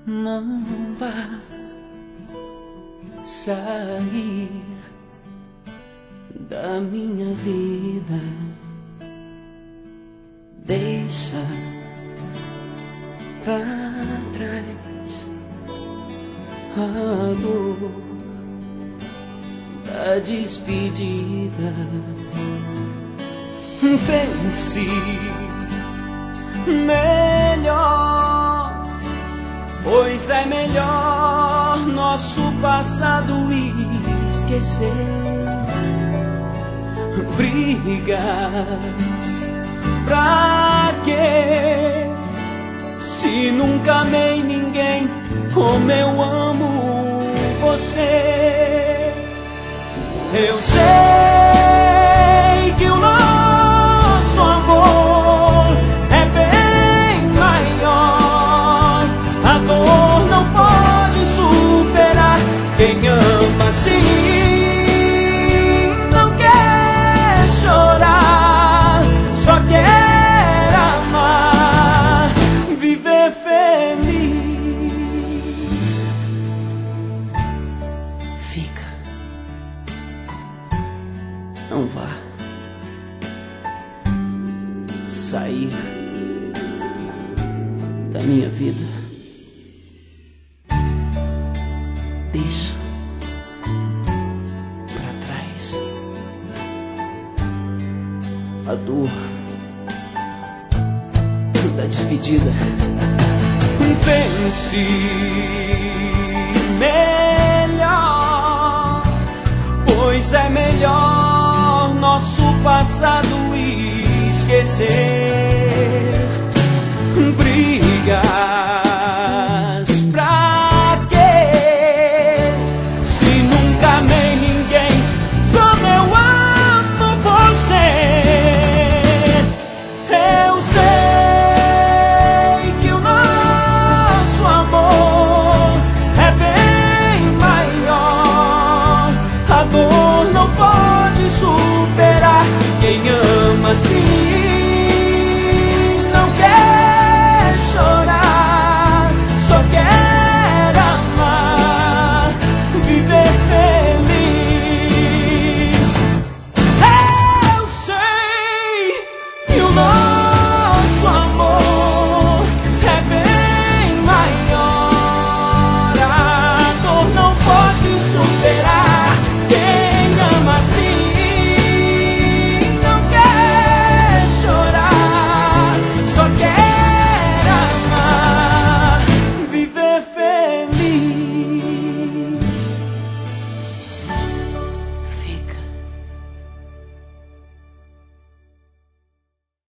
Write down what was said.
Não vá sair da minha vida. Deixa pra trás a dor da despedida. Pense melhor, pois é melhor nosso passado esquecer. Brigas, pra quê? Se nunca amei ninguém como eu amo você. Eu sei que o nosso amor é bem maior. A dor não pode superar quem ama assim. Não quer chorar, só quer amar, viver feliz. Fica, não vá sair da minha vida. Deixa pra trás a dor da despedida. Pense melhor, pois é melhor nosso passado esquecer. Brigas, pra quê? Se nunca amei ninguém como eu amo você. Eu sei que o nosso amor é bem maior. A dor não pode superar quem ama assim.